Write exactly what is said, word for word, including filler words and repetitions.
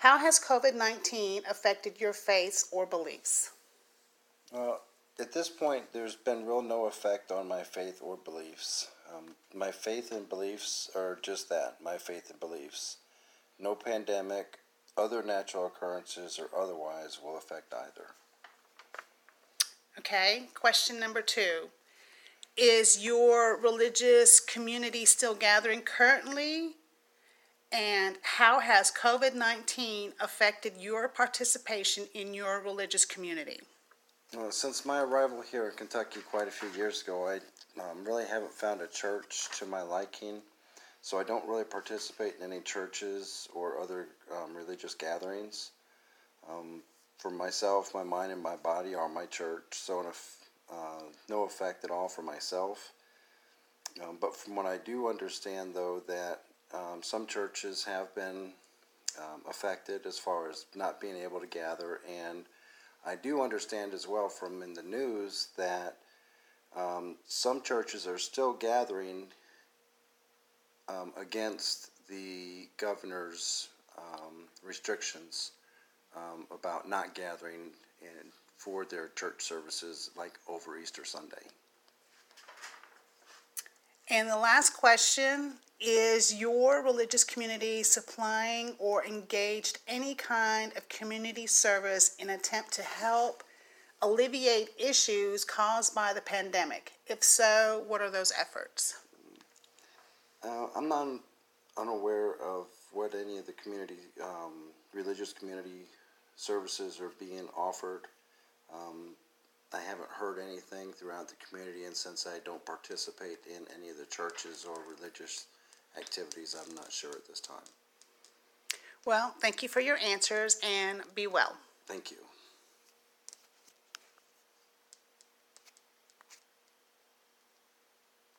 How has COVID nineteen affected your faith or beliefs? Well, at this point, there's been real no effect on my faith or beliefs. Um, my faith and beliefs are just that, my faith and beliefs. No pandemic, other natural occurrences, or otherwise will affect either. Okay, question number two. Is your religious community still gathering currently? And how has COVID nineteen affected your participation in your religious community? Well, since my arrival here in Kentucky quite a few years ago, I um, really haven't found a church to my liking, so I don't really participate in any churches or other um, religious gatherings. Um, for myself, my mind and my body are my church, so in a, uh, no effect at all for myself. Um, but from what I do understand, though, that um, some churches have been um, affected as far as not being able to gather, and I do understand as well from in the news that um, some churches are still gathering um, against the governor's um, restrictions um, about not gathering in, for their church services like over Easter Sunday. And the last question, is your religious community supplying or engaged any kind of community service in an attempt to help alleviate issues caused by the pandemic? If so, what are those efforts? Uh, I'm not unaware of what any of the community, um, religious community services are being offered. Um, I haven't heard anything throughout the community, and since I don't participate in any of the churches or religious activities, I'm not sure at this time. Well, thank you for your answers and be well. Thank you.